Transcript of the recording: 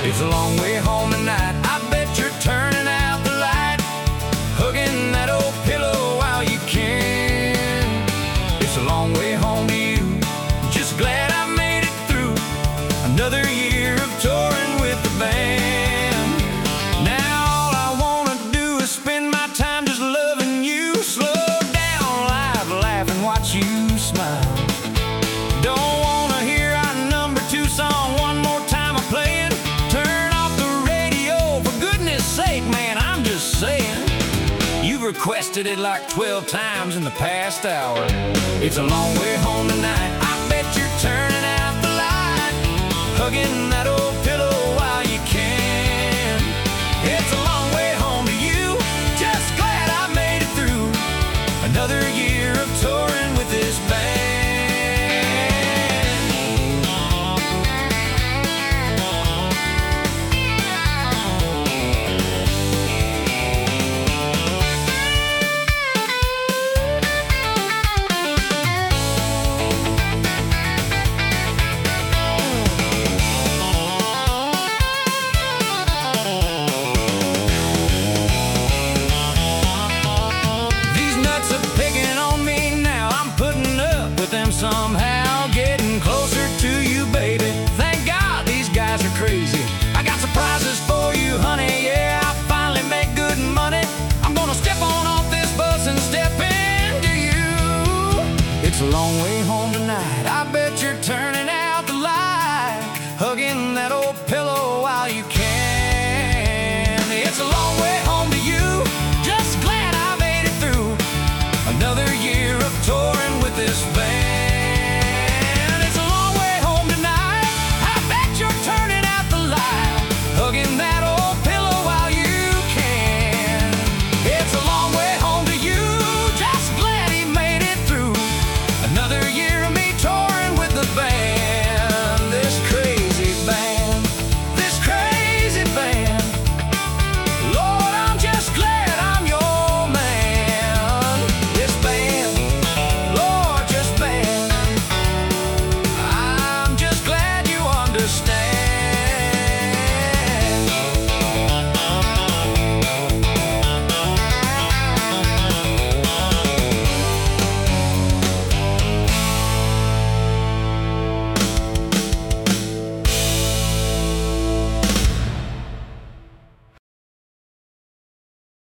It's a long way home tonight. I bet you're turning out the light, hugging that old pillow while you can. It's a long way home to you. Just glad I made it through another year of touring with the band. Now all I wanna do is spend my time just loving you. Slow down, live, laugh, and watch you smile. Don't wanna hear our number 2 song one more time I'm playing. Turn off the radio, for goodness sake, man, I'm just saying. You've requested it like 12 times in the past hour. It's a long way home tonight. I bet you're turning out the light, hugging